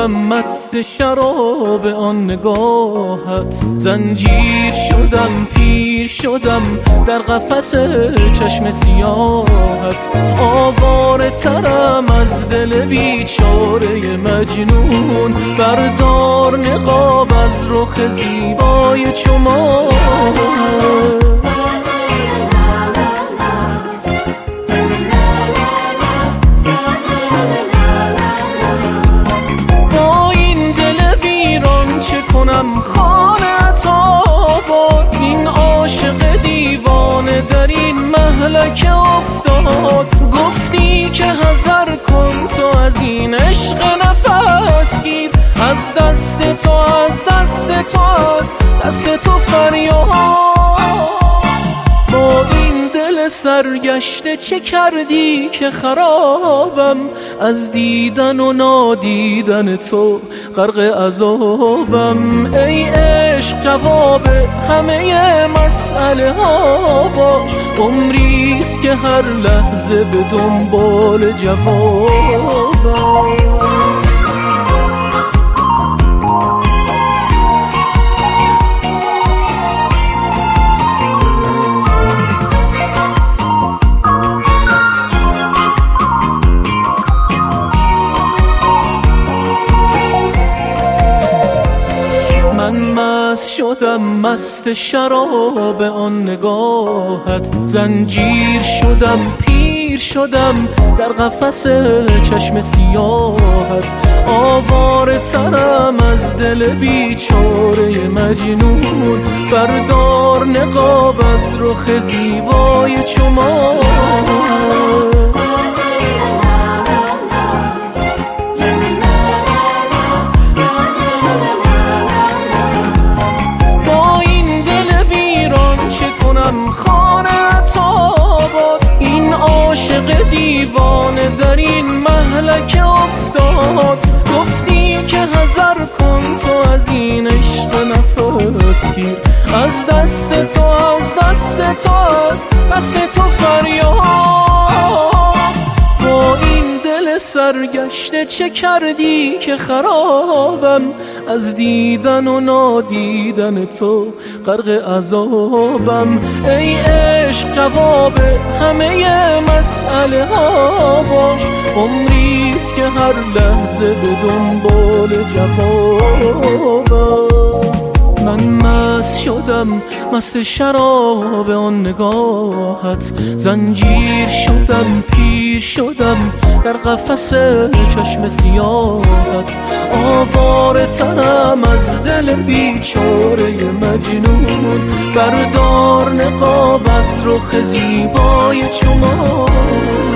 شدم مست شراب آن نگاهت، زنجیر شدم پیر شدم در قفس چشم سیاهت. آواره ترم از دل بیچاره مجنون، بردار نقاب از رخ زیبای چو ماهت. کنم خانه تا با این عاشق دیوانه در این مهلک افتاد. گفتی که حذر کن تو از این عشق نفس گیر، از دست تو از دست تو از دست تو فریاد. با این دل سرگشته چه کردی که خرابم، از دیدن و نادیدن تو غرق عذابم. ای عشق جواب همه مسئله ها باش، عمریست که هر لحظه به دنبال جوابم. شدم مست شراب آن نگاهت، زنجیر شدم پیر شدم در قفس چشم سیاهت. آواره ترم از دل بیچاره مجنون، بردار نقاب از رخ زیبای چو ماهت. خانه تا باد این عاشق دیوانه در این مهلک افتاد. گفتی که حذر کن تو از این عشق نفس گیر، از دست تو از دست تو از دست تو فریاد. با این دل سرگشته چه کردی که خرابم، از دیدن و نادیدن تو غرق عذابم. ای عشق جواب همه مسئله ها باش، عمریست که هر لحظه به دنبال جوابم. من مست شدم مست شراب آن نگاهت، زنجیر شدم پیر شدم در قفس چشم سیاهت. آواره ترم از دل بیچاره مجنون، بردار نقاب از رخ زیبای چو ماه.